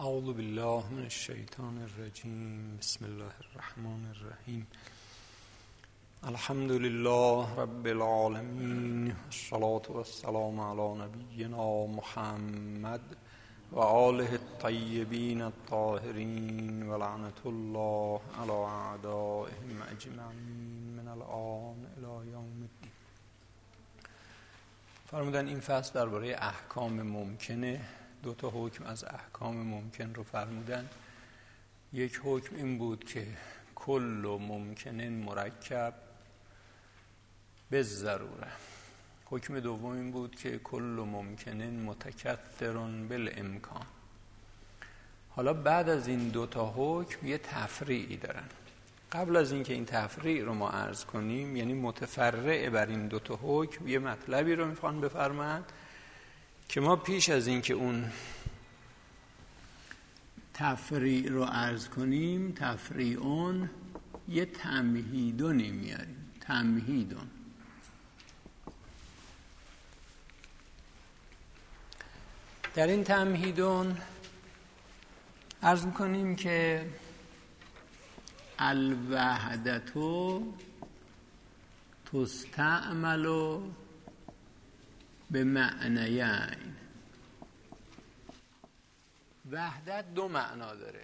اعوذ بالله من الشیطان الرجیم. بسم الله الرحمن الرحیم. الحمد لله رب العالمین، الصلاة والسلام علی نبینا محمد و آله الطیبین الطاهرین و لعنت الله علی اعدائهم اجمعین من الآن الی یوم الدین. فرمودن این فصل درباره احکام ممکنه. دو تا حکم از احکام ممکن رو فرمودن. یک حکم این بود که کل ممکن مرکب به ضروره. حکم دوم این بود که کل ممکن متکثر بالامکان. حالا بعد از این دو تا حکم یه تفریعی دارن. قبل از اینکه این تفریع رو ما عرض کنیم، یعنی متفرع بر این دو تا حکم، یه مطلبی رو میخوان بفرمایند که ما پیش از این که اون تفریع رو عرض کنیم، تفریعون، یه تمهیدونی میاریم. تمهیدون در این تمهیدون عرض میکنیم که الوحدتو تستعملو به معنیین. وحدت دو معنا داره،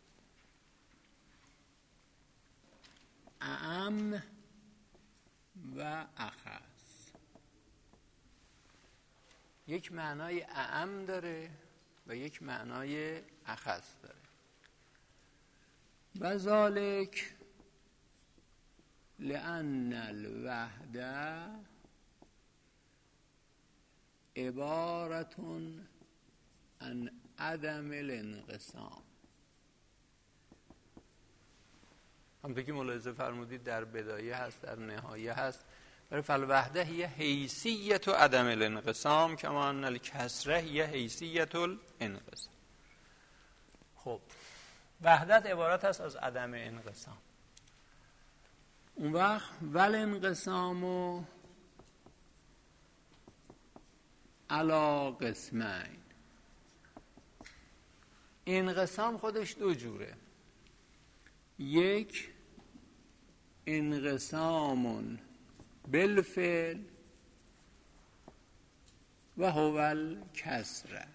اعم و اخص. یک معنای اعم داره و یک معنای اخص داره. و ذالک لأن الوحده عبارتون عن عدم الانقسام. همونطور که ملاحظه فرمودید در بدایه هست، در نهایه هست. برای فالوحده هی حیثیت و عدم الانقسام کما ان الکسره هی حیثیت الانقسام. خب وحدت عبارت است از عدم انقسام. اون وقت والانقسامو علا قسمین. انقسام خودش دو جوره. یک انقسام بالفعل و هو الکسره.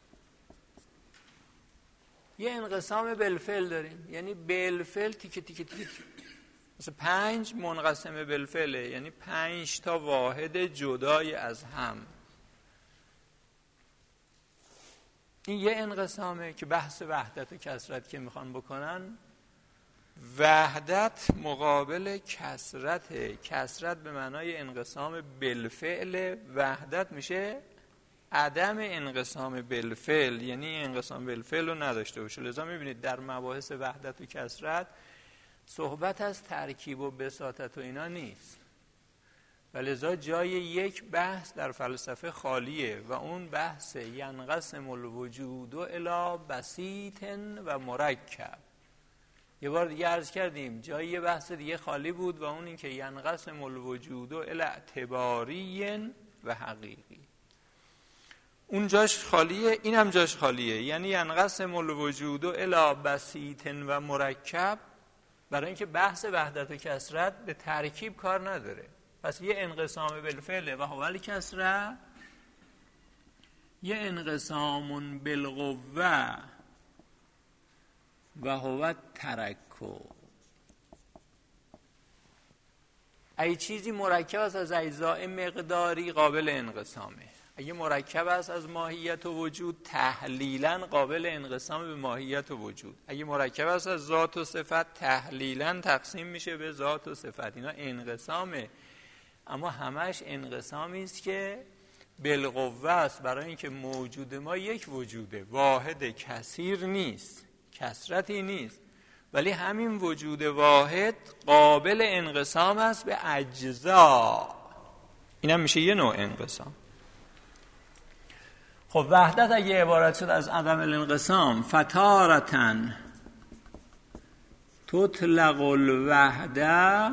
یه انقسام بالفعل داریم، یعنی بالفعل تیکه تیکه تیکه. مثلا 5 منقسم بالفعله، یعنی 5 تا واحد جدای از هم. این یه انقسامه که بحث وحدت و کثرت که میخوان بکنن. وحدت مقابل کثرت. کثرت به معنای انقسام بالفعل، وحدت میشه عدم انقسام بالفعل، یعنی انقسام بالفعل رو نداشته باشه. لذا میبینید در مباحث وحدت و کثرت صحبت از ترکیب و بساطت و اینا نیست، و لذا جای یک بحث در فلسفه خالیه و اون بحث ینقسم الوجود الی بسیط و مرکب. یه بار دیگه عرض کردیم جای یه بحث دیگه خالی بود و اون این که ینقسم الوجود الی اعتباری و حقیقی. اون جاش خالیه، این هم جاش خالیه. یعنی ینقسم الوجود الی بسیط و مرکب، برای اینکه بحث وحدت و کثرت به ترکیب کار نداره. پس یه انقسام بالفعل و هو الکسره، یه انقسام بالقوه و هو الترکب. ای چیزی مرکب است از اجزاء مقداری قابل انقسامه. اگه مرکب است از ماهیت و وجود، تحلیلاً قابل انقسام به ماهیت و وجود. اگه مرکب است از ذات و صفت، تحلیلاً تقسیم میشه به ذات و صفت. اینا انقسامه، اما همش انقسامی است که بالقوه است، برای اینکه موجود ما یک وجوده، واحد، کثیر نیست، کثرتی نیست، ولی همین وجود واحد قابل انقسام است به اجزا. اینم میشه یه نوع انقسام. خب وحدت اگه عبارت شد از عدم الانقسام، فتارتن تطلق الوحده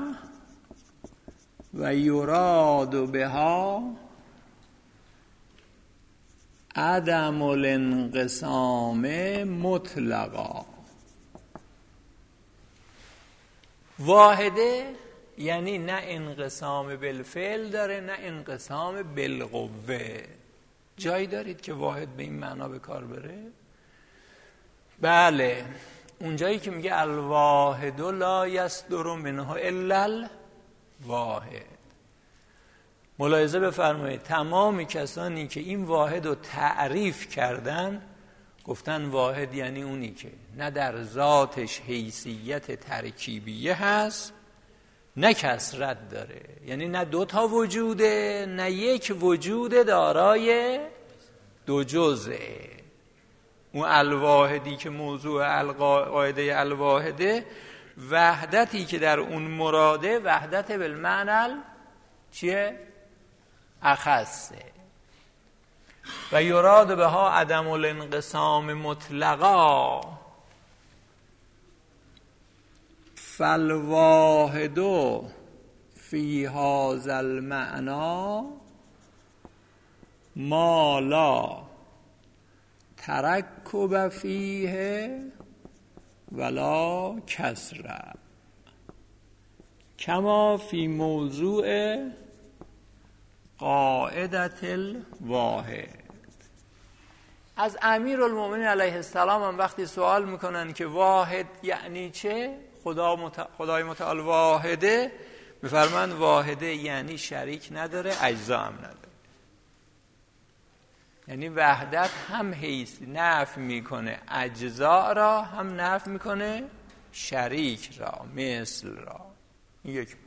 و یراد بها عدم الانقسام مطلقا. واحده یعنی نه انقسام بالفعل داره نه انقسام بالقوه. جایی دارید که واحد به این معنا به کار بره؟ بله، اونجایی که میگه الواحد لا یصدر منه الا الواحد. ملاحظه بفرمایید تمام کسانی که این واحد رو تعریف کردن گفتن واحد یعنی اونی که نه در ذاتش حیثیت ترکیبیه هست نه کثرت داره، یعنی نه دو تا وجوده نه یک وجود دارای دو جزئه. اون الواحدی که موضوع قاعده الواحده، وحدتی که در اون مراده وحدت بالمعنى چیه؟ اخصه. و یراد بها عدم الانقسام مطلقا. فالواحد فی هذا المعنى ما لا ترکب فیه ولا کسره کما فی موضوع قاعدت الواحد. از امیرالمؤمنین علیه السلام هم وقتی سوال میکنن که واحد یعنی چه، خدای متعال واحده، میفرمند واحده یعنی شریک نداره اجزا هم نداره. یعنی وحدت هم حیث نفی میکنه اجزا را هم نفی میکنه شریک را مثل را. یک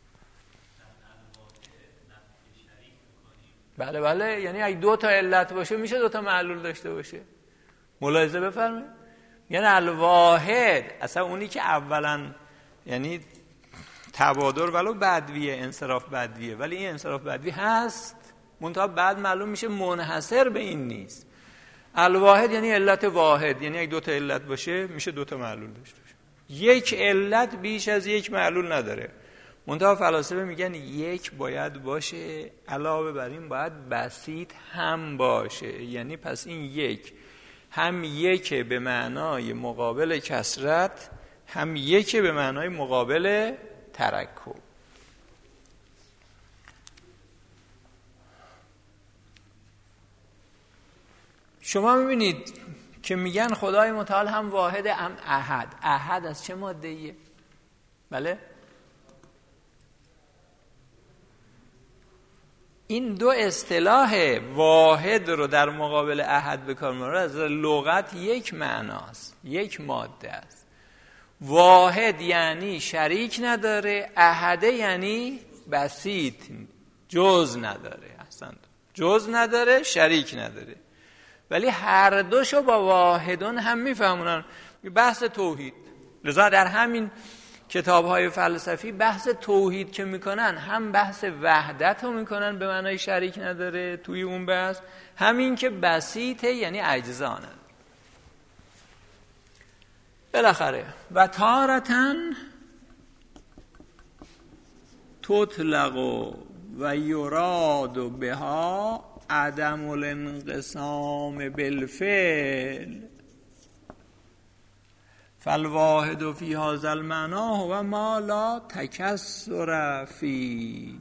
بله یعنی اگه دو تا علت باشه میشه دو تا معلول داشته باشه. ملاحظه بفرمایید، یعنی الواحد اصلا اونی که اولا یعنی تبادر ولو بدویه، انصراف بدویه، ولی این انصراف بدوی هست منتها بعد معلوم میشه منحصر به این نیست. الواحد یعنی علت واحد، یعنی اگه دو تا علت باشه میشه دو تا معلول داشته باشه. یک علت بیش از یک معلول نداره. منتها فلاسفه میگن یک باید باشه، علاوه بر این باید بسیط هم باشه. یعنی پس این یک هم یک به معنای مقابل کثرت، هم یک به معنای مقابل ترکب. شما میبینید که میگن خدای متعال هم واحد هم احد. احد از چه ماده ایه؟ بله؟ این دو اصطلاح واحد رو در مقابل احد به کار میبرن. از لغت یک معناست، یک ماده است. واحد یعنی شریک نداره، احد یعنی بسیط، جز نداره. احسنت، جز نداره، شریک نداره. ولی هر دوشو با واحدون هم میفهمونن. بحث توحید، لذا در همین کتاب‌های فلسفی بحث توحید که میکنن هم بحث وحدت رو میکنن به معنای شریک نداره توی اون بحث، همین که بسیطه یعنی اجزا نداره. بالاخره و تارتن تطلق و یراد بها عدم الانقسام بالفعل فالواحد فی هذا المعنى هو ما لا تکسر فی.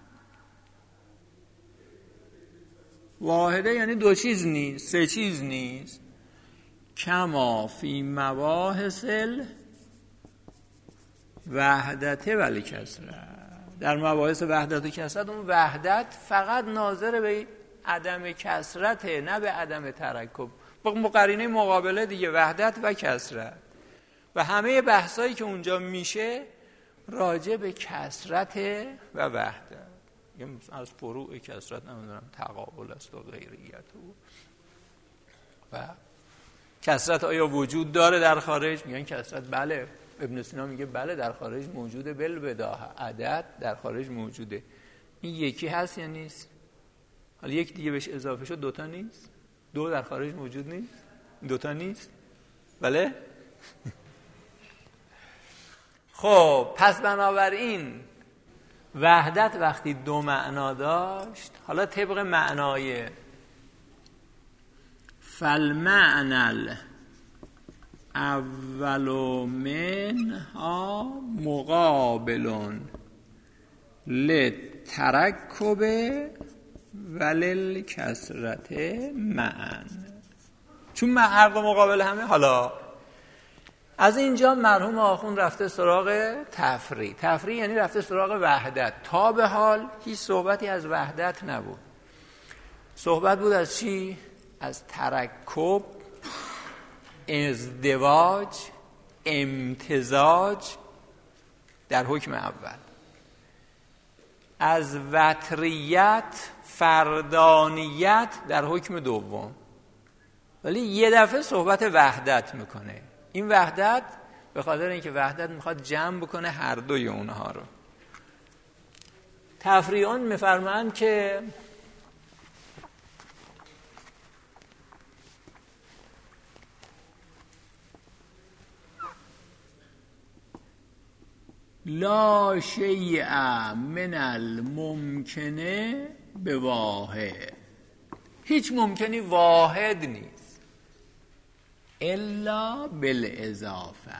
واحده یعنی دو چیز نیست، سه چیز نیست. کما فی مباحث وحدت ولی کسرت. در مباحث وحدت و کسرت اون وحدت فقط ناظر به عدم کسرته، نه به عدم ترکب. با مقرینه مقابله دیگه، وحدت و کسرت. و همه بحثایی که اونجا میشه راجع به کسرت و وحدت. از فروع کسرت نمیدونم تقابل است و غیریت و کسرت آیا وجود داره در خارج؟ میگن کسرت بله. ابن سینا میگه بله در خارج موجوده، بالبداهه عدد در خارج موجوده. این یکی هست یا نیست؟ حالا یک دیگه بهش اضافه شد دوتا نیست؟ دو در خارج موجود نیست؟ دوتا نیست؟ بله؟ خب پس بنابراین وحدت وقتی دو معنا داشت، حالا طبق معنای فالمعنى الاول منها مقابل للترکب وللکثرت معا. چون هر دو مقابل همه. حالا از اینجا مرحوم آخوند رفته سراغ تفریع. تفریع یعنی رفته سراغ وحدت. تا به حال هیچ صحبتی از وحدت نبود. صحبت بود از چی؟ از ترکب، ازدواج، امتزاج در حکم اول، از وتریت، فردانیت در حکم دوم. ولی یه دفعه صحبت وحدت میکنه. این وحدت به خاطر اینکه وحدت میخواد جمع بکنه هر دوی اونها رو. تفریعون میفرمایند که لا شیء من الممکنه به واحد. هیچ ممکنی واحد نیست الا بالاضافه.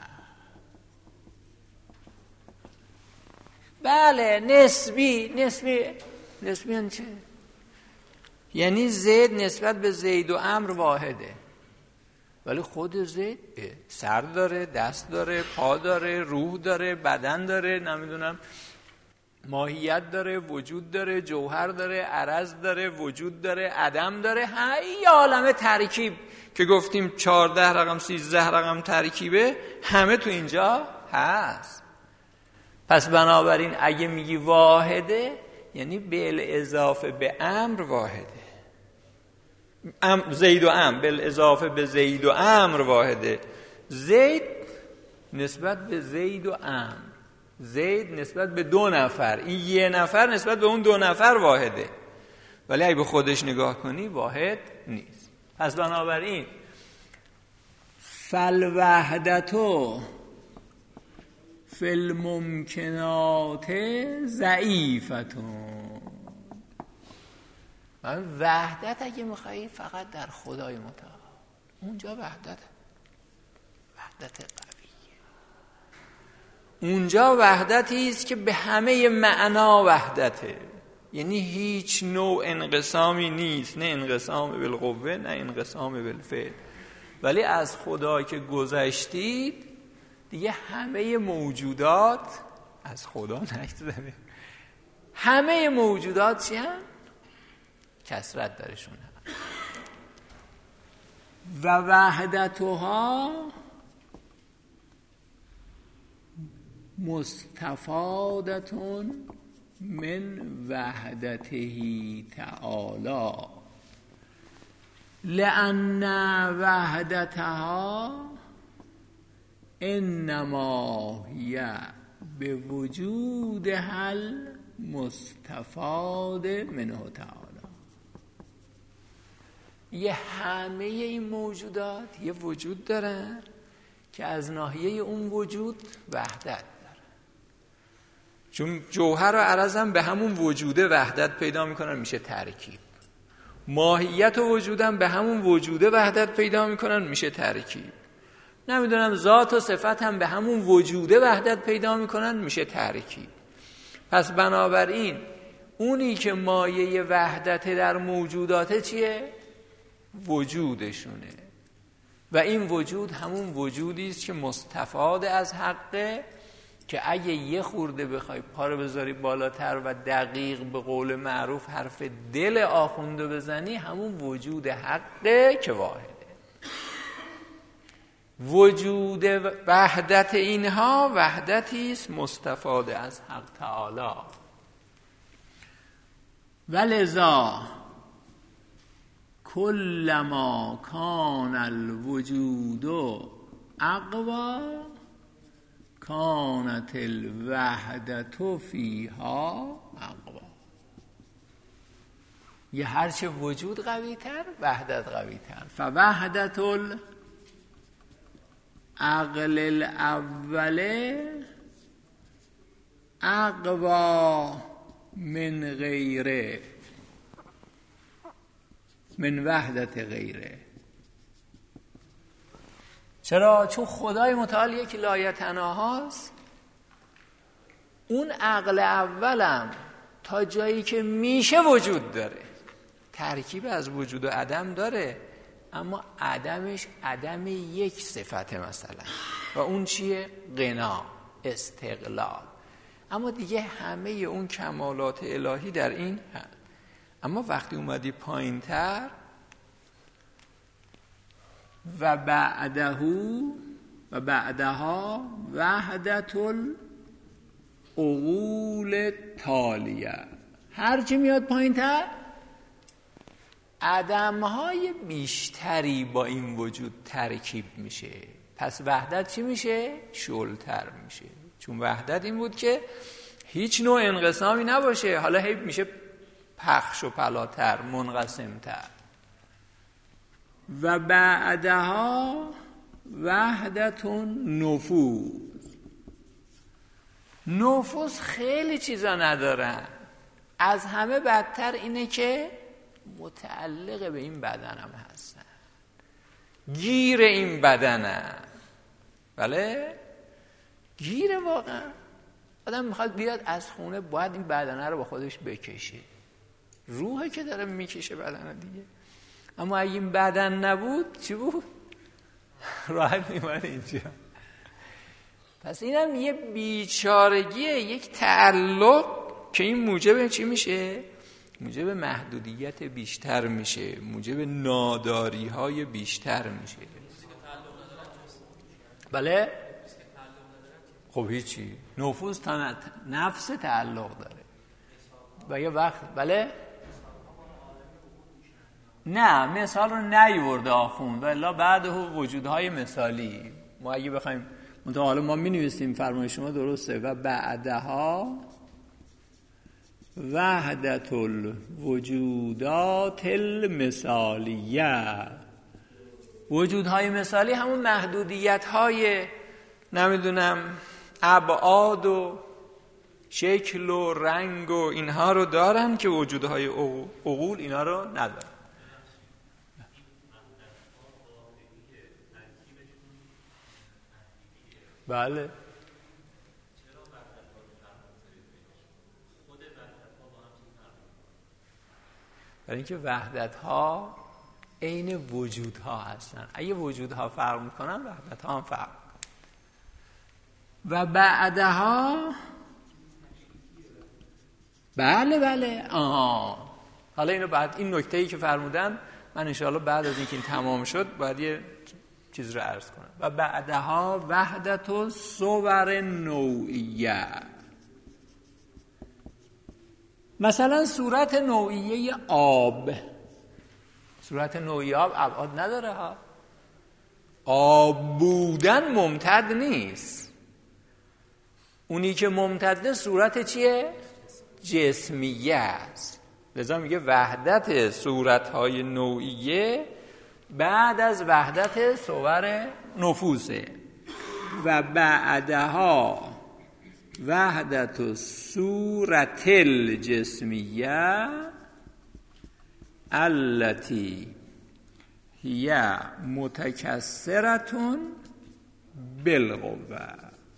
بله نسبی یعنی چه؟ یعنی زید نسبت به زید و عمرو واحده، ولی خود زید سر داره، دست داره، پا داره، روح داره، بدن داره، نمیدونم ماهیت داره، وجود داره، جوهر داره، عرض داره، وجود داره، عدم داره. یه عالمه ترکیب که گفتیم 14 رقم 13 رقم ترکیبه، همه تو اینجا هست. پس بنابراین اگه میگی واحده یعنی بالاضافه به امر واحده. زید و امر بالاضافه به زید و امر واحده. زید نسبت به زید و امر، زید نسبت به دو نفر، این یه نفر نسبت به اون دو نفر واحده، ولی اگه به خودش نگاه کنی واحد نیست. پس بنابراین فالوحدتو فی الممکنات ضعیفتون. وحدت اگه میخوایی فقط در خدای متعال، اونجا وحدت قویه. اونجا وحدتی است که به همه معنا وحدته، یعنی هیچ نوع انقسامی نیست، نه انقسام بالقوه نه انقسام بالفعل. ولی از خدا که گذشتید دیگه همه موجودات از خدا نگذره، همه موجودات چی هم؟ کثرت درشون هم. و وحدتها مستفادتون من وحدته تعالی لأن وحدتها انما هی به وجود حل مستفاد منه تعالی. یه همه این موجودات یه وجود دارن که از ناحیه اون وجود وحدت دارن، چون جوهر و عرض هم به همون وجوده وحدت پیدا میکنن، میشه ترکیب. ماهیت و وجودم به همون وجوده وحدت پیدا میکنن، میشه ترکیب. نمیدونم ذات و صفت هم به همون وجوده وحدت پیدا میکنن، میشه ترکیب. پس بنابراین اونی که مایه وحدت در موجودات چیه؟ وجودشونه. و این وجود همون وجودی است که مستفاد از حقه، که اگه یه خورده بخوای پا رو بذاری بالاتر و دقیق به قول معروف حرف دل آخونده بزنی، همون وجود حقه که واحده. وجود وحدت اینها وحدتی است مستفاد از حق تعالی. ولذا کلما کان الوجود اقوا کانت الوحدت فیها اقوا. یه هرچه وجود قوی تر وحدت قوی تر. فوحدت العقل الاول اقوا من غیره، من وحدت غیره. چرا؟ چون خدای متعال یک لایتناهاست. اون عقل اولم تا جایی که میشه وجود داره، ترکیب از وجود و عدم داره، اما عدمش عدم یک صفته مثلا، و اون چیه؟ غنا، استقلال. اما دیگه همه اون کمالات الهی در این هست. اما وقتی اومدی پایین تر و بعدها وحدت العقول تالیه، هر چی میاد پایین تر عدمهای بیشتری با این وجود ترکیب میشه. پس وحدت چی میشه؟ شلتر میشه. چون وحدت این بود که هیچ نوع انقسامی نباشه، حالا هی میشه پخش و پلاتر، منقسمتر. و بعدها وحدت نفوس خیلی چیزا ندارن. از همه بدتر اینه که متعلق به این بدنم هستن، گیر این بدنم. بله گیر، واقعا آدم میخواد بیاد از خونه باید این بدنه رو با خودش بکشه، روحه که داره میکشه بدنه دیگه. اما اگه این بدن نبود چی بود؟ راحت میمونه اینجا. پس اینم یه بیچارگیه، یک تعلق که این موجب چی میشه؟ موجب محدودیت بیشتر میشه، موجب ناداری های بیشتر میشه. بله؟ خب هیچی، نفوس تا نفس تعلق داره و یه وقت بله؟ نه مثال رو نیورده آخوند، ولی بعده وجودهای مثالی. ما اگه بخوایم حالا ما می نویسیم فرمای شما درسته، و بعدها وحدت الوجودات المثالیه. وجودهای مثالی همون محدودیت های نمیدونم ابعاد و شکل و رنگ و اینها رو دارن که وجودهای عقول اینا رو ندارن. بله برای اینکه وحدت ها عین وجود ها هستن. اگه وجود ها فرق میکنن وحدت ها هم فرق میکنن. و بعدها بله حالا اینو بعد این نکته‌ای که فرمودن من انشاءالله بعد از اینکه این تمام شد باید یه چیز رو عرض کنم. و بعدها وحدت الصور نوعیه. مثلا صورت نوعیه آب، صورت نوعیه آب ابعاد نداره ها. آب بودن ممتد نیست، اونی که ممتده صورت چیه؟ جسمیه است. لذا میگه وحدت صورتهای نوعیه بعد از وحدت صور نفوسه. و بعدها وحدت صورت الجسمیه التي هی متکثرة بالقوه.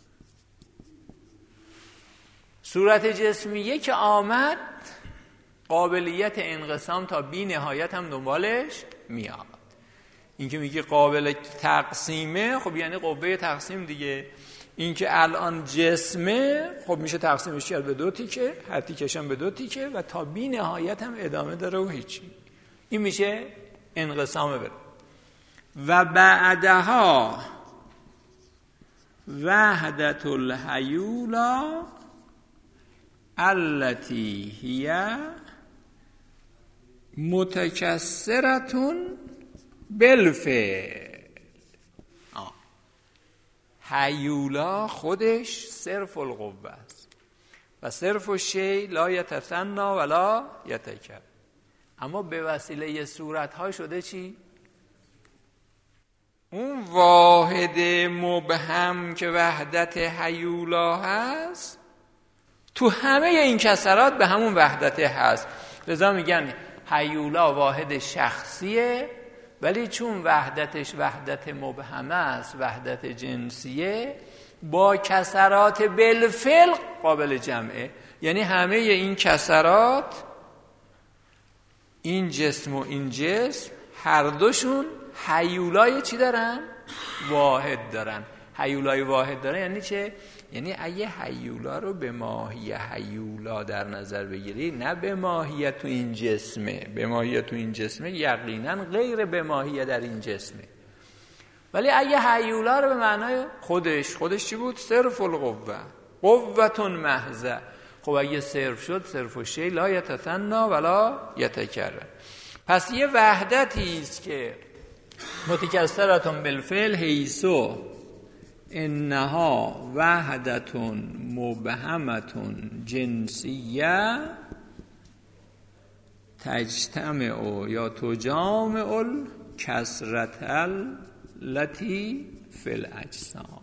صورت جسمیه که آمد قابلیت انقسام تا بی نهایت هم دنبالش میاد. این که میگه قابل تقسیمه، خب یعنی قوه تقسیم دیگه. این که الان جسمه، خب میشه تقسیمش کرد به دو تیکه، هر تیکش هم به دو تیکه و تا بی نهایت هم ادامه داره و هیچی. این میشه انقسام بره. و بعدها وحدت الهیولا التي هي متکثرة بالفعل. هیولا خودش صرف القوه است و صرف الشیء لا یتثنی ولا یتکر. اما به وسیله صورت‌ها شده چی؟ اون واحد مبهم که وحدت هیولا هست تو همه این کسرات به همون وحدت هست. لذا میگن هیولا واحد شخصیه ولی چون وحدتش وحدت مبهمه است، وحدت جنسیه، با کسرات بالفعل قابل جمعه. یعنی همه این کسرات، این جسم و این جسم، هر دوشون هیولای چی دارن؟ واحد دارن. هیولای واحد دارن یعنی چه؟ یعنی اگه هیولا رو به ماهی هیولا در نظر بگیری، نه به ماهیت تو این جسمه. به ماهیت تو این جسمه یقینا غیر به ماهیت در این جسمه. ولی اگه هیولا رو به معنای خودش چی بود؟ صرف القوه، قوتون محضه. خب اگه صرف شد، صرف و شی لا یتثنی ولا یتکرر. پس یه وحدتی است که متکثرتون بالفعل حیثو انها وحدتون مبهمتون جنسیه تجتمع یا تجامع الکثرت التي فی الاجسام.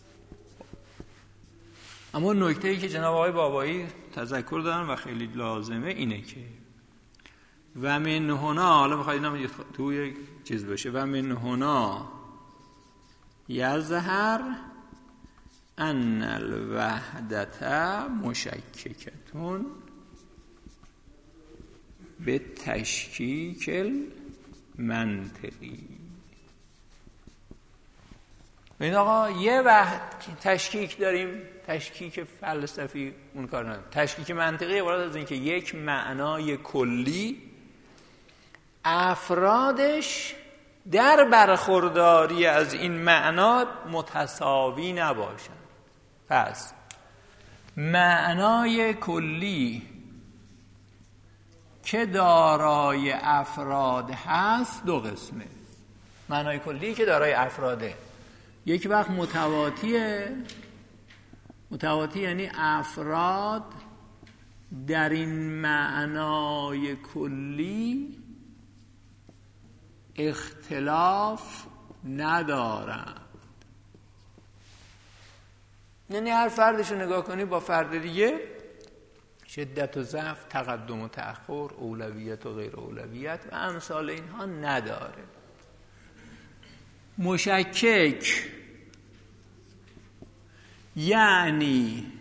اما نکته‌ای که جناب آقای بابایی تذکر دارن و خیلی لازمه اینه که و من هنا، حالا بخواید اینم توی چیز باشه، و من هنا یظهر ان الوحدت مشککتون به تشکیک منطقی. ببین آقا، یه تشکیک داریم، تشکیک فلسفی اون کار نداریم. تشکیک منطقی عبارت از این که یک معنای کلی افرادش در برخورداری از این معنا متساوی نباشند. پس معنای کلی که دارای افراد هست دو قسمه. معنای کلی که دارای افراده، یک وقت متواتیه. متواتی یعنی افراد در این معنای کلی اختلاف ندارند. یعنی هر فردش رو نگاه کنی با فرد دیگه شدت و ضعف، تقدم و تأخر، اولویت و غیر اولویت و امثال اینها نداره. مشکک یعنی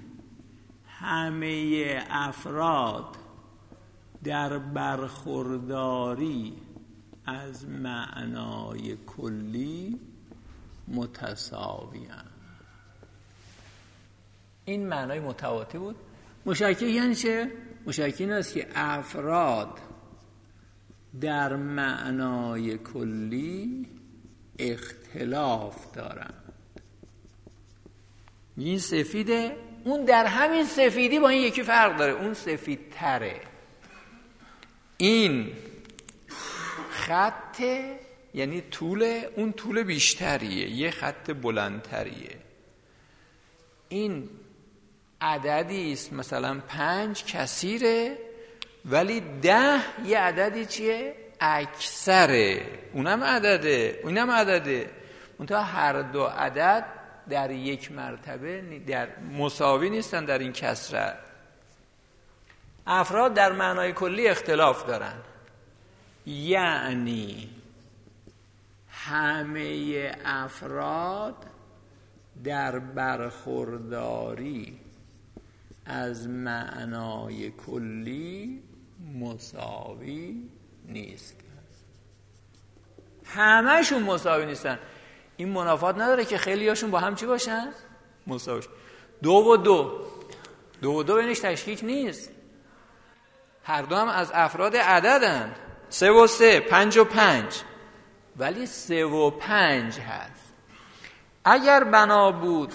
همه افراد در برخورداری از معنای کلی متساوی‌اند. این معنای متواتی بود. مشکک یعنی چه؟ مشکک این است که افراد در معنای کلی اختلاف دارند. این سفیده، اون در همین سفیدی با این یکی فرق داره، اون سفید تره. این خط یعنی طول، اون طول بیشتریه، یه خط بلندتریه. این عددی است مثلا 5 کثیره، ولی 10 یه عددی چیه؟ اکثره. اونم عدده. منتها هر دو عدد در یک مرتبه در مساوی نیستن در این کثرت. افراد در معنای کلی اختلاف دارن، یعنی همه افراد در برخورداری از معنای کلی مساوی نیستن. همه‌شون مساوی نیستن. این منافات نداره که خیلی هاشون با هم چی باشن؟ مساوی. 2 و 2 بینش تشکیک نیست. هر دو هم از افراد عددن. 3 و 3، 5 و 5. ولی 3 و 5 هست. اگر بنا بود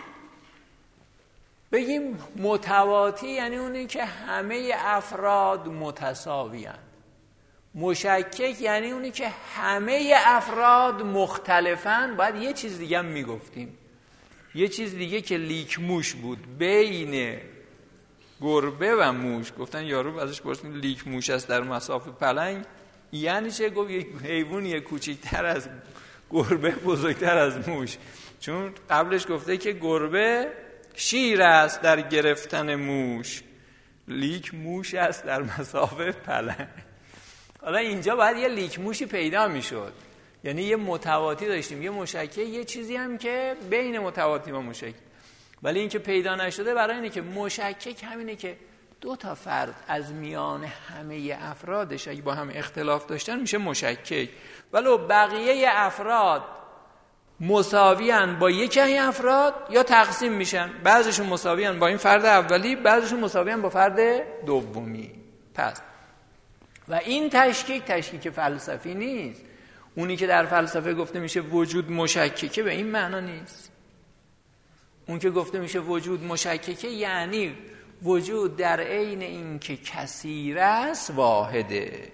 بگیم متواتی، یعنی اونی که همه افراد متساوی‌اند. مشکک یعنی اونی که همه افراد مختلفن. باید یه چیز دیگه هم میگفتیم، یه چیز دیگه که لیک موش بود بین گربه و موش. گفتن یارو ازش پرسید لیک موش است در مصاف پلنگ، یعنی چه؟ گفت یک حیوانی کوچکتر از گربه بزرگتر از موش. چون قبلش گفته که گربه شیر است در گرفتن موش، لیک موش است در مصاف پلنگ. حالا اینجا باید یه لیکموشی پیدا میشد، یعنی یه متواتی داشتیم، یه مشکک، یه چیزی هم که بین متواتی و مشکک، ولی این که پیدا نشده برای اینه که مشکک همینه که دو تا فرد از میان همه افرادش اگه با هم اختلاف داشتن میشه مشکک، ولو بقیه افراد مساویان با یکی از افراد یا تقسیم میشن، بعضیشون مساویان با این فرد اولی، بعضیشون مساویان با فرد دومی. پس و این تشکیک فلسفی نیست. اونی که در فلسفه گفته میشه وجود مشککه به این معنا نیست. اون که گفته میشه وجود مشککه یعنی وجود در عین این که کثیر است واحده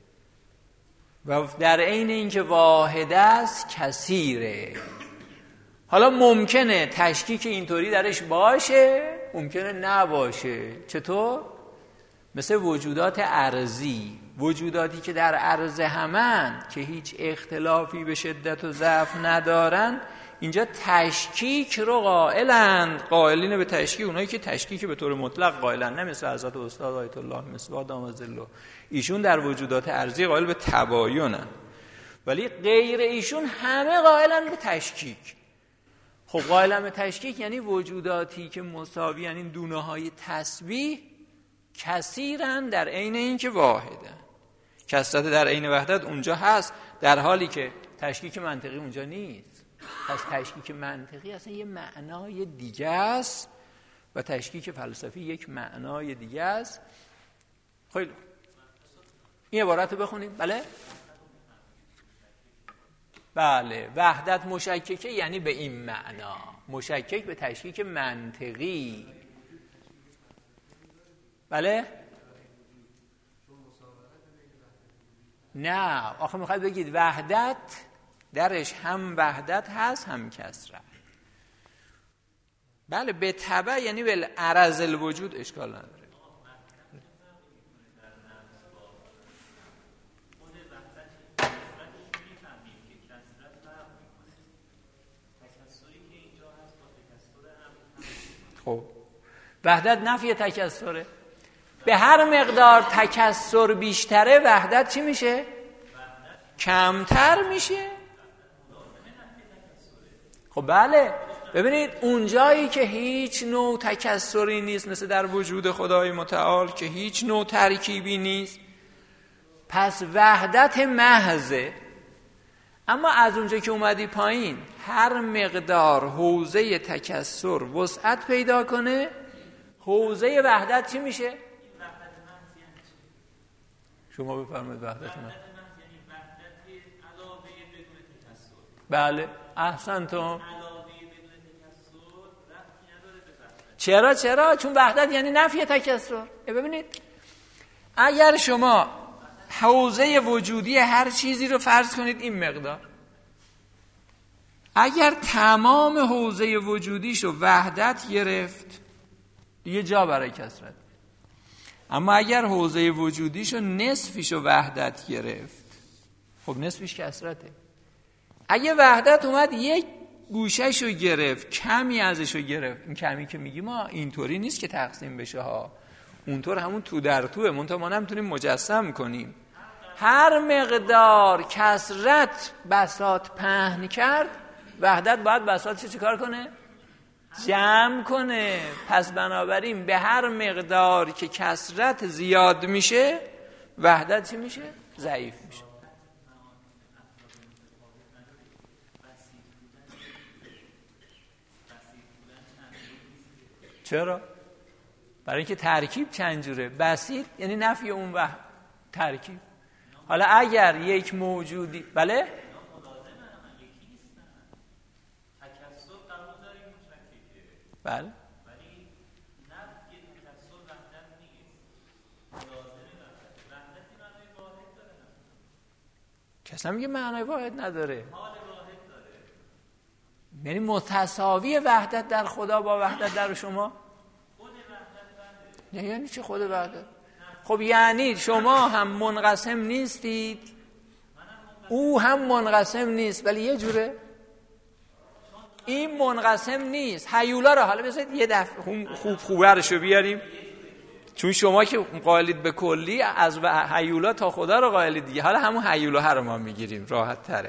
و در عین این که واحد است کثیره. حالا ممکنه تشکیک اینطوری درش باشه، ممکنه نباشه. چطور؟ مثل وجودات ارضی، وجوداتی که در عرض همن که هیچ اختلافی به شدت و ضعف ندارن، اینجا تشکیک رو قائلین به تشکیک، اونایی که تشکیک به طور مطلق قائلن، نه مثل حضرت استاد آیت الله مصباح دام ظله، ایشون در وجودات ارضی قائل به تباینن، ولی غیر ایشون همه قائلن به تشکیک. خب قائلن به تشکیک یعنی وجوداتی که مساوی، یعنی این دونه های تسبیح کثیرن در عین این که واحدن. کثرت در عین وحدت اونجا هست، در حالی که تشکیک منطقی اونجا نیست. پس تشکیک منطقی اصلا یه معنای دیگه است و تشکیک فلسفی یک معنای دیگه است. خیلی این عبارت رو بخونیم. بله وحدت مشککه یعنی به این معنا، مشکک به تشکیک منطقی. بله؟ نه آخه میخواد بگید وحدت درش هم وحدت هست هم کثرت. بله به تبع یعنی به عرض الوجود اشکال نداره. خب وحدت نفی تکثره. به هر مقدار تکثر بیشتره وحدت چی میشه؟ کمتر میشه. خب بله ببینید اونجایی که هیچ نوع تکثری نیست، مثل در وجود خدای متعال که هیچ نوع ترکیبی نیست، پس وحدت محضه. اما از اونجا که اومدی پایین هر مقدار حوزه تکثر وسعت پیدا کنه، حوزه وحدت چی میشه؟ شما بفرمایید وحدت محض. بله احسنتم. چرا؟ چون وحدت یعنی نفی تکثر. ببینید اگر شما حوزه وجودی هر چیزی رو فرض کنید این مقدار، اگر تمام حوزه وجودیشو وحدت گرفت دیگه جا برای کثرت. اما اگر حوزه وجودیشو نصفیشو وحدت گرفت، خب نصفیش کثرته. اگه وحدت اومد یک گوشهشو گرفت، کمی ازشو گرفت، این کمی که میگیم ما اینطوری نیست که تقسیم بشه ها، اونطور همون تو در توه، منتها ما نمیتونیم مجسم کنیم. هر مقدار کثرت بساط پهن کرد، وحدت باید بساطش چه کار کنه؟ جمع کنه. پس بنابراین به هر مقدار که کثرت زیاد میشه وحدت چی میشه؟ ضعیف میشه. چرا؟ برای اینکه ترکیب چند جوره. بسیط یعنی نفی اون وحدت ترکیب. حالا اگر یک موجودی بله؟ بله ولی نفی تکثر وحدت نیست، لازمه وحدت معنای واحد داره. کسی نمیگه معنای واحد نداره، حال واحد داره. یعنی متساوی وحدت در خدا با وحدت در شما. خود وحدت نه یعنی چه خود وحدت؟ خب یعنی شما هم منقسم نیستید، او هم منقسم نیست، ولی یه جوره این منقسم نیست. هیولا رو حالا بذارید یه دفعه خوبرشو بیاریم، چون شما که قائلید به کلی، از هیولا تا خدا رو قائلید دیگه. حالا همون هیولا رو ما میگیریم، راحت تره.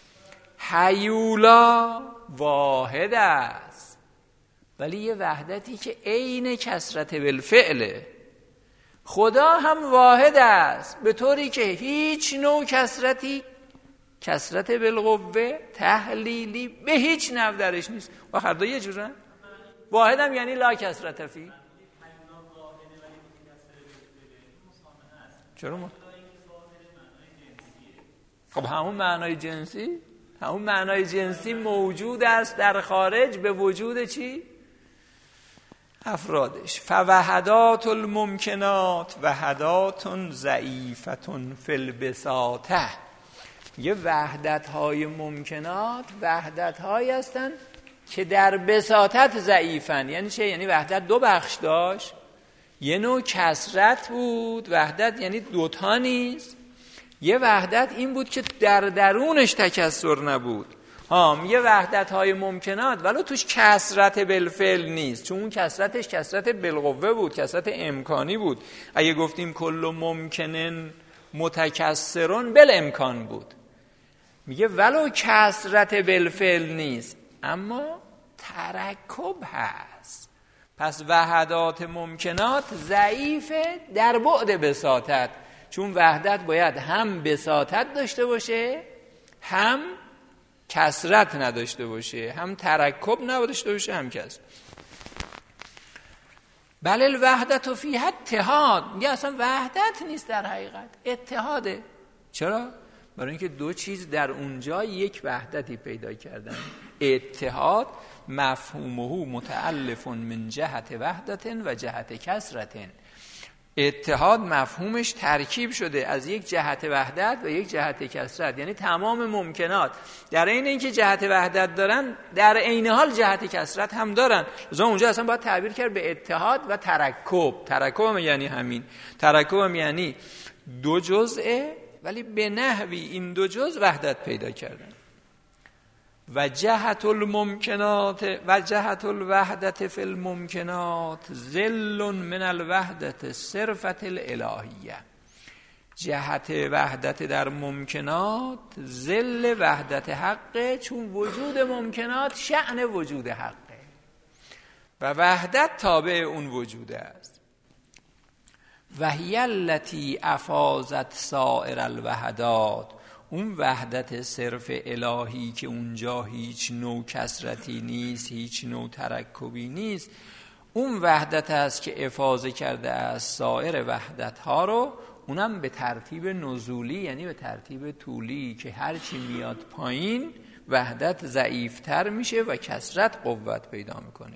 هیولا واحد است، ولی یه وحدتی که عین کثرت بالفعله. خدا هم واحد است به طوری که هیچ نوع کثرتی، کثرت بالقوه تحلیلی، به هیچ نوع درش نیست. و هر دو یه جورن. واحد هم یعنی لا کثرت فی. چرا ما؟ خب همون معنای جنسی، همون معنای جنسی موجود است در خارج به وجود چی؟ افرادش. فوحدات الممکنات وحدات ضعیفة فی البساطه. یه وحدت های ممکنات وحدت هایی هستن که در بساطت ضعیفن. یعنی چه؟ یعنی وحدت دو بخش داشت. یه نوع کثرت بود، وحدت یعنی دوتا نیست. یه وحدت این بود که در درونش تکثر نبود. یه وحدت های ممکنات ولی توش کثرت بالفعل نیست، چون اون کثرتش کثرت بالقوه بود، کثرت امکانی بود. اگه گفتیم کل ممکنن متکثرون بالامکان بود، میگه ولو کثرت بالفعل نیست اما ترکب هست. پس وحدات ممکنات ضعیفه در بعد بساطت، چون وحدت باید هم بساطت داشته باشه، هم کثرت نداشته باشه، هم ترکب نداشته باشه، هم کثرت. بل الوحدت فیها اتحاد. میگه اصلا وحدت نیست، در حقیقت اتحاده. چرا؟ برای اینکه دو چیز در اونجا یک وحدتی پیدا کردن. اتحاد مفهومه متألف من جهت وحدت و جهت کثرت. اتحاد مفهومش ترکیب شده از یک جهت وحدت و یک جهت کثرت. یعنی تمام ممکنات در عین اینکه جهت وحدت دارن، در عین حال جهت کثرت هم دارن. لذا اونجا اصلا باید تعبیر کرد به اتحاد و ترکب. ترکب هم یعنی همین. ترکب هم یعنی دو جزءه ولی به نحوی این دو جزء وحدت پیدا کردن. و جهت الممکنات و جهت الوحدت فی الممکنات ذل من الوحدت صرفة الالهیه. جهت وحدت در ممکنات ذل وحدت حقه، چون وجود ممکنات شأن وجود حقه و وحدت تابع اون وجود است. و هی التی افاضت سائر الوحدات. اون وحدت صرف الهی که اونجا هیچ نوع کثرتی نیست، هیچ نوع ترکبی نیست، اون وحدت است که افاضه کرده از سایر وحدت ها رو، اونم به ترتیب نزولی، یعنی به ترتیب طولی، که هرچی میاد پایین وحدت ضعیفتر میشه و کثرت قوت پیدا میکنه.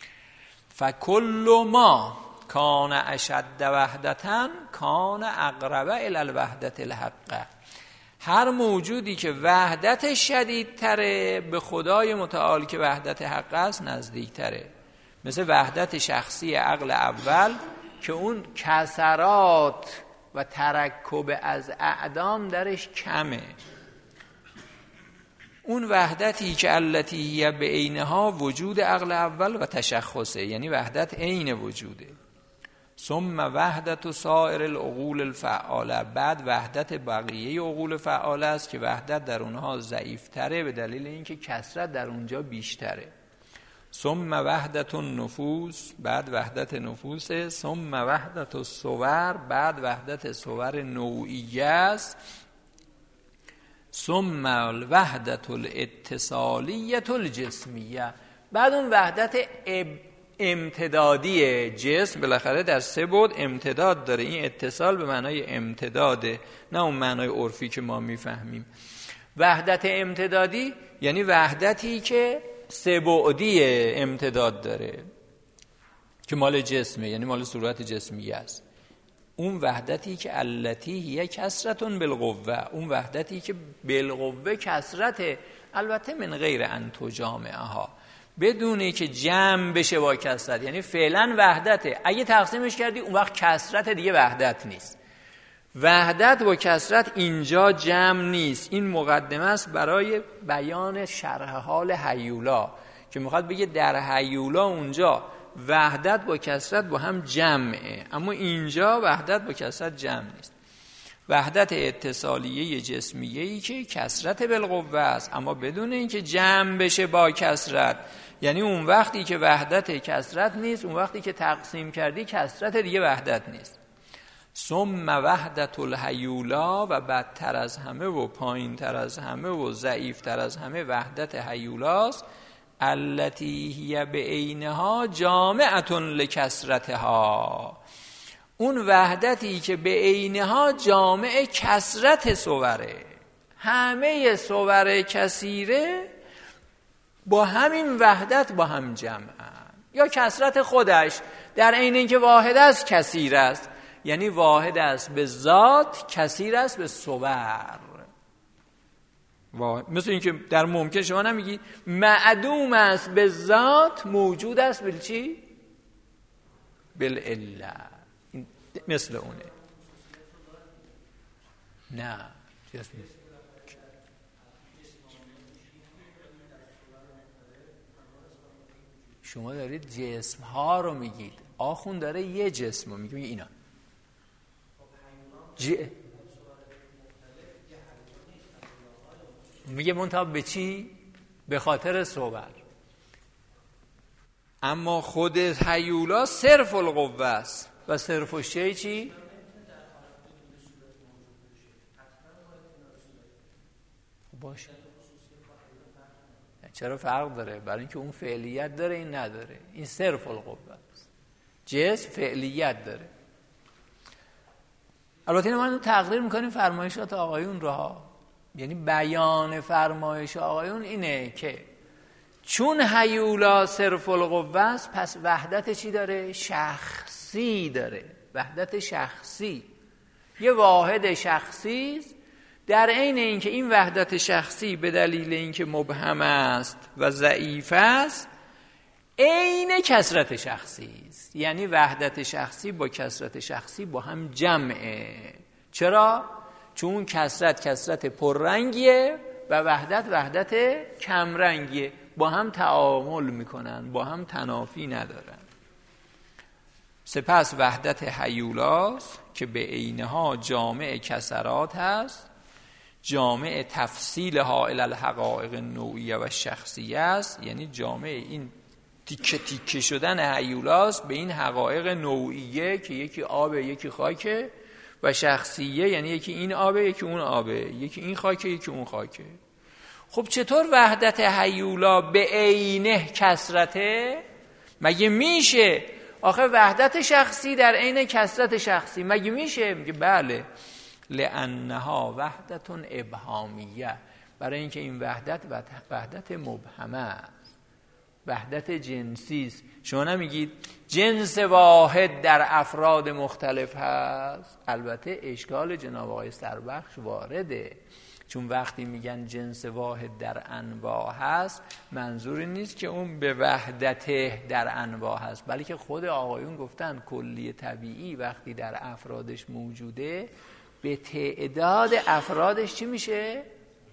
فکل ما کان اشد وحدتن کان اقرب الی الوحدت الحقه. هر موجودی که وحدت شدیدتره به خدای متعال که وحدت حق است نزدیکتره. مثل وحدت شخصی عقل اول که اون کسرات و ترکب از اعدام درش کمه. اون وحدتی که التی به عینها وجود عقل اول و تشخصه، یعنی وحدت عین وجوده. ثم وحدت سائر العقول الفعاله. بعد وحدت بقیه عقول فعاله است که وحدت در اونها ضعیفتره به دلیل اینکه کثرت در اونجا بیشتره. ثم وحدت النفوس. بعد وحدت نفوسه. ثم وحدت الصور. بعد وحدت صور نوعیه است. ثم وحدت الاتصالیه الجسمیه. بعد اون وحدت امتدادی جسم، بالاخره در سه بعد امتداد داره. این اتصال به معنای امتداده، نه اون معنای عرفی که ما میفهمیم. وحدت امتدادی یعنی وحدتی که سه بعدی امتداد داره که مال جسمه، یعنی مال صورت جسمی است. اون وحدتی که التی هی کثرتون بالقوه، اون وحدتی که بالقوه کثرته، البته من غیر ان تجامعها، بدونی که جمع بشه با کثرت. یعنی فعلا وحدته، اگه تقسیمش کردی اون وقت کثرت دیگه وحدت نیست. وحدت با کثرت اینجا جمع نیست. این مقدمه است برای بیان شرح حال هیولا که میخواد بگه در هیولا اونجا وحدت با کثرت با هم جمعه، اما اینجا وحدت با کثرت جمع نیست. وحدت اتصالیه جسمیه‌ای که کثرت بالقوه است، اما بدون اینکه جمع بشه با کثرت. یعنی اون وقتی که وحدت کثرت نیست، اون وقتی که تقسیم کردی کثرت دیگه وحدت نیست. ثم وحدت الهیولا، و بدتر از همه و پایین تر از همه و ضعیف تر از همه وحدت هیولاست، التی هی بعینها جامعة لکثرتها، اون وحدتی که به عینها جامع کثرت صوره، همه صور کثیره با همین وحدت با هم جمعن، یا کثرت خودش در عین اینکه واحد است کثیر است، یعنی واحد است به ذات، کثیر است به صور. مثل اینکه در ممکن شما نمیگی معدوم است به ذات، موجود است به چی؟ بالعله. مثل اونه. نه شما دارید جسم ها رو میگید، آخون داره یه جسم رو میگه اینا میگه منتها به چی؟ به خاطر صور. اما خود هیولا صرف القوه است و صرف الشیء چی؟ باشه. چرا فرق داره؟ برای اینکه اون فعلیت داره این نداره. این صرف القوه است. جسم فعلیت داره. البته این ما تقدیر میکنیم فرمایشات آقایون را، یعنی بیان فرمایش آقایون اینه که چون هیولا صرف القوه است، پس وحدت چی داره؟ شخصی داره. وحدت شخصی، یه واحد شخصی است، در عین اینکه این وحدت شخصی به دلیل اینکه مبهم است و ضعیف است، عین کثرت شخصی است. یعنی وحدت شخصی با کثرت شخصی با هم جمعه. چرا؟ چون کثرت پررنگیه و وحدت کمرنگیه، با هم تعامل میکنن، با هم تنافی ندارن. سپس وحدت هیولاست که به عینها جامع کثرات هست، جامع تفصیلها الی الحقایق نوعیه و شخصیه است. یعنی جامع این تیکه تیکه شدن هیولاست به این حقایق نوعیه که یکی آبه یکی خاکه، و شخصیه یعنی یکی این آبه یکی اون آبه، یکی این خاکه یکی اون خاکه. خب چطور وحدت هیولا به عینه کثرته؟ مگه میشه؟ آخه وحدت شخصی در عین کثرت شخصی مگه میشه؟ میگه بله، لانها وحدت ابهامیه، برای اینکه این وحدت مبهمه است، وحدت جنسی است. شما نمیگید جنس واحد در افراد مختلف هست؟ البته اشکال جناب آقای سربخش وارده، چون وقتی میگن جنس واحد در انواع هست، منظوری نیست که اون به وحدت در انواع هست، بلکه خود آقایون گفتن کلی طبیعی وقتی در افرادش موجوده، به تعداد افرادش چی میشه؟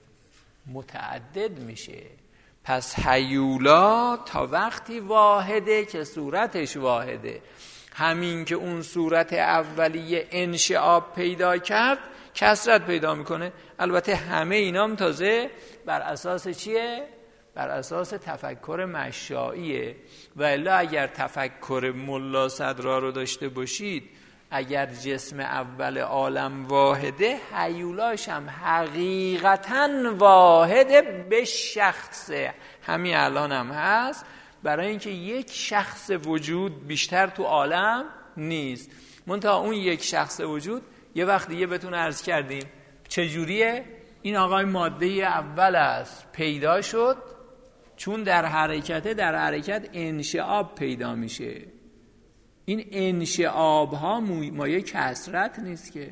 متعدد میشه. پس هیولا تا وقتی واحده که صورتش واحده، همین که اون صورت اولیه انشعاب پیدا کرد کثرت پیدا میکنه. البته همه اینام تازه بر اساس چیه؟ بر اساس تفکر مشاییه. و الا اگر تفکر ملا صدرا رو داشته باشید، اگر جسم اول عالم واحده، هیولاش هم حقیقتاً واحده به شخص. همین الان هم هست، برای اینکه یک شخص وجود بیشتر تو عالم نیست. منتها اون یک شخص وجود یه وقت دیگه بهتون عرض کردیم چجوریه؟ این آقای ماده اول است، پیدا شد، چون در حرکت انشعاب پیدا میشه. این انشعاب ها مایه کثرت نیست که،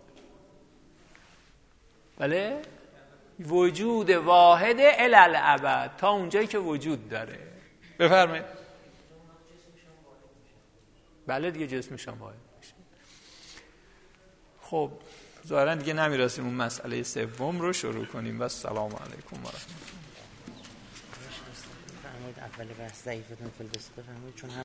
بله؟ وجود واحد الالعبد تا اونجایی که وجود داره. بفرمایید. بله دیگه جسمش هم واحد میشه. خب ظاهرا دیگه نمیرسیم اون مسئله سوم رو شروع کنیم. و السلام علیکم و رحمت الله. اول بحث ضعیفتون فیلسوفه فرمایید، چون